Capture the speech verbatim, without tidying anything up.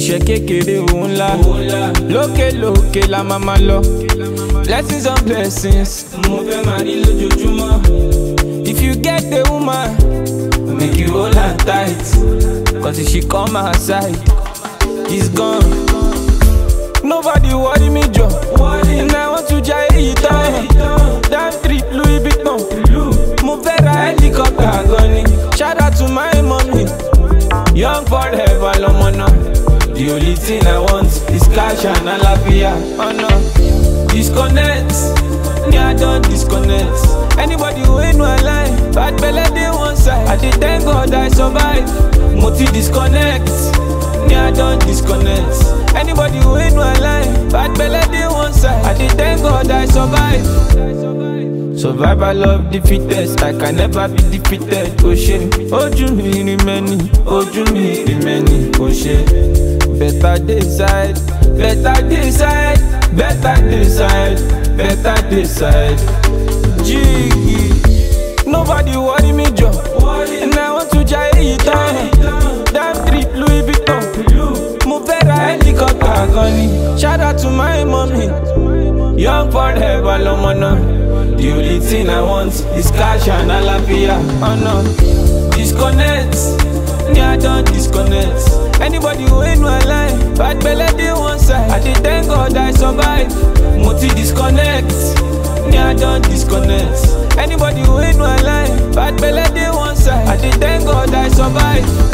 iṣẹ́ kékeré òun ńlá, lókè lókè la máa máa lọ. Blessings on blessings, mo fẹ́ máa rí lójoojúmọ́. If you get the woman, make you hold her tight, cause if she come outside, it's gone. Nobody worry me, Joe. And I want to jai it down. Damn trip, Louis Vuitton. Move a helicopter, gunny. Shout out to my mommy. Young forever, Lomona. The only thing I want is cash and alafia. Oh no. Disconnect. Yeah, I don't disconnect. Anybody who ain't no line, bad belly they one side. I did thank God I survive. Multi disconnect. Yeah, I don't disconnect. Anybody who ain't no line, bad belly they one side. I did thank God I survive. Survival of the fittest, I can never be defeated. Oh shit, ojú mi ni many, ojú mi ni many. Oh shit, better decide, better decide, better decide, better decide. Jiggy, nobody worry me, Joe. And I want to jai it down. Damn trip, Louis Vuitton. Move a helicopter, gunny. Shout out to my mommy. Young forever, Lomona. The only thing I want is cash and alafia. Oh no. Disconnect. Yeah, I don't disconnect. Anybody who ain't no line, bad belly they one side. I did thank God I survive. Multi disconnect. Yeah, I don't disconnect. Anybody who ain't no line, bad belly they one side. I did thank God I survive.